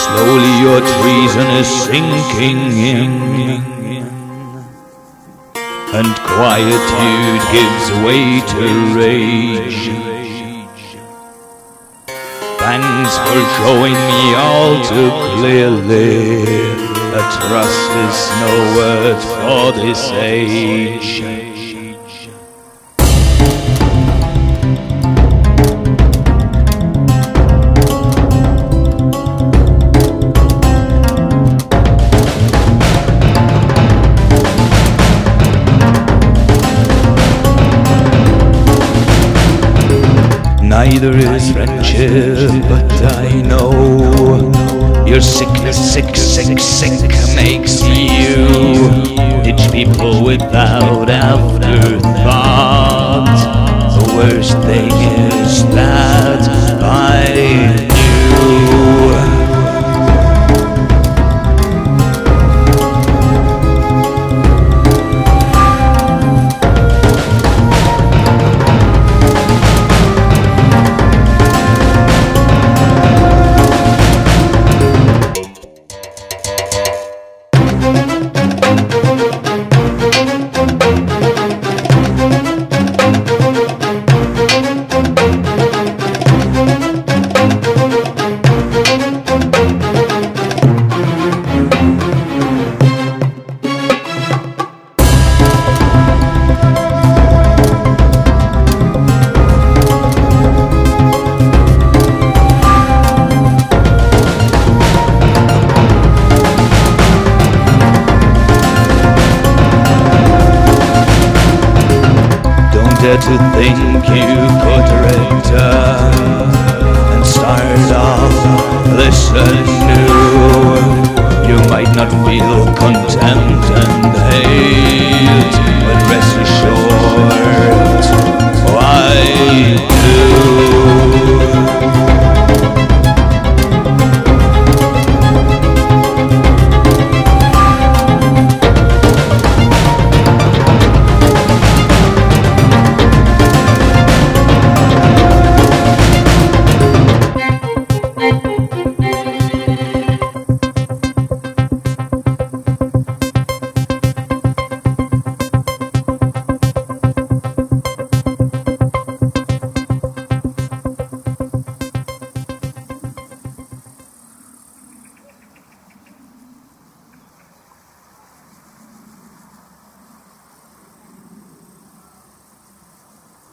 Slowly your treason is sinking in, and quietude gives way to rage. Thanks for showing me all too clearly that trust is no word for this age. Neither is friendship, but I know your sickness, sick makes you ditch people without afterthought. The worst thing is that I knew. To think you could return and start off this anew. You might not feel contempt and hate,